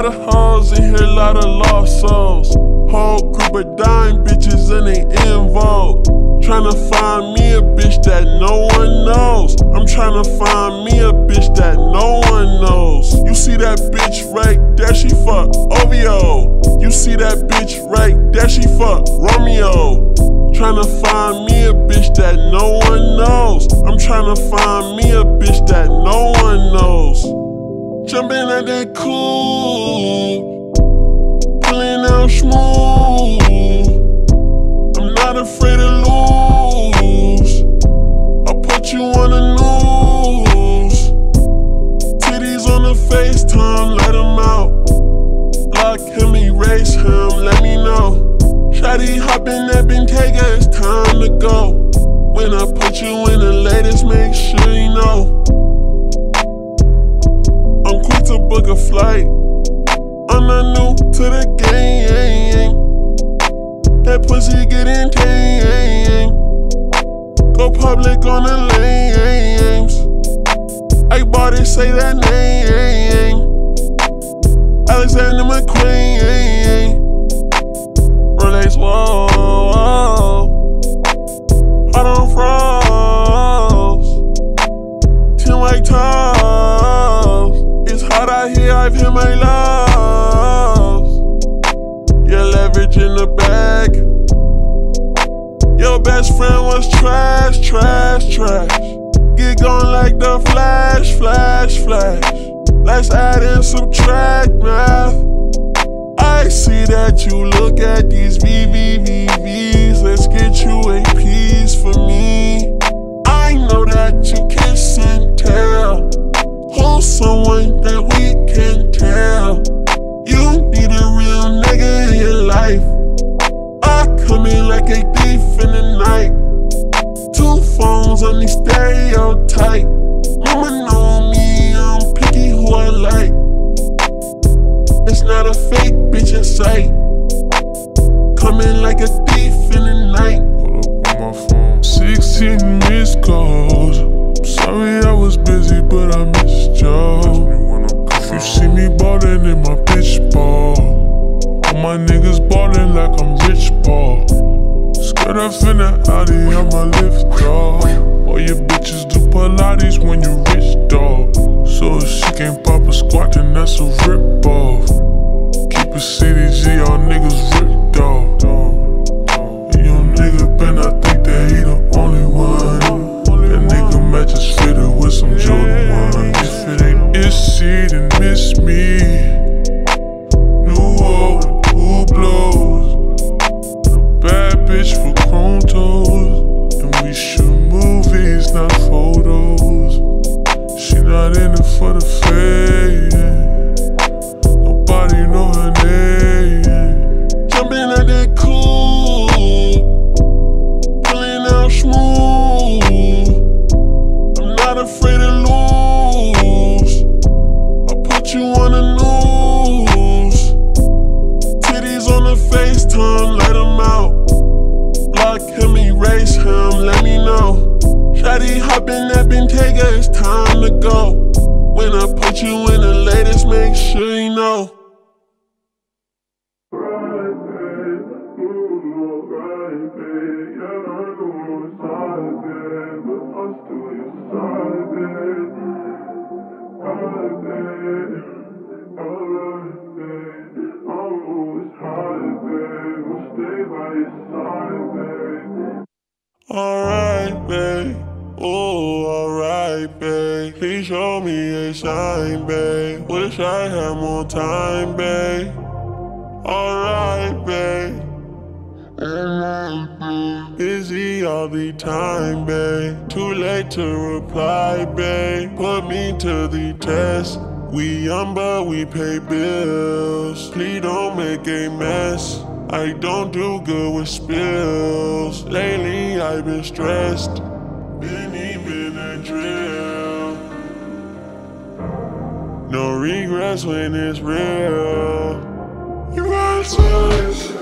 Lot of hoes in here, lot of lost souls. Whole group of dying bitches and they in vogue. Tryna find me a bitch that no one knows. I'm tryna find me a bitch that no one knows. You see that bitch right there, she fuck OVO. You see that bitch right there, she fuck Romeo. Tryna find me a bitch that no one knows. I'm tryna find me a bitch that no one knows. Jumping at that cool, pulling out smooth. I'm not afraid to lose. I'll put you on the news. Titties on the FaceTime, let him out. Block him, erase him, let me know. Shawty hoppin' that Bentayga, it's time to go. When I put you in the latest, make sure you know. I'm quick to book a flight. I'm not new to the game. That pussy getting tame. Go public on the lanes. Everybody say that name. Alexander McQueen. Relax, whoa, whoa. Hot on froze. 10 white toes. It's hot out here, I've hit my lows. Your leverage in the bag. Your best friend was trash, trash, trash. Get going like the flash, flash, flash. Let's add and subtract math. I see that you look at these VVVVs. Let's get you a piece for me. I know that you kiss and tell. Hold someone that we can tell. You need a real nigga in your life. I come in like a thief in the night. 2 phones on the stereotype. Mama know me, I'm picky who I like. It's not a fake bitch in sight. Coming like a thief in the night. Hold up on my phone. 16 missed calls. I'm sorry I was busy, but I missed y'all. If you see me ballin' in my bitch ball, all my niggas ballin' like I'm Rich Paul. Skirt up in the Audi, I'ma lift off. All your bitches do Pilates when you rich, dog. So if she can't pop a squat, then that's a rip off. Keep it CDG, all niggas ripped off. Young nigga Ben, I think that he the only one. That nigga matches fitted with some Jordan 1. If it ain't Issy, then miss me. New old, who blows? A bad bitch for chrome toes. And we shoot movies, not photos. She not in it for the fame. Nobody know her name. Jumping at that cool, pulling out smooth. I'm not afraid to lose. I'll put you on the news. Titties on the FaceTime, let him out. Block him, erase him, let me know. Shawty hoppin' that Bentayga, it's time to go. When I put you in the latest, make sure you know. Alright, babe. Oh, alright, babe. Please show me a sign, babe. Wish I had more time, babe. Alright, babe. Busy all the time, babe. Too late to reply, babe. Put me to the test. We young but we pay bills. Please don't make a mess. I don't do good with spills. Lately I've been stressed. Been even a drill. No regrets when it's real. You got time.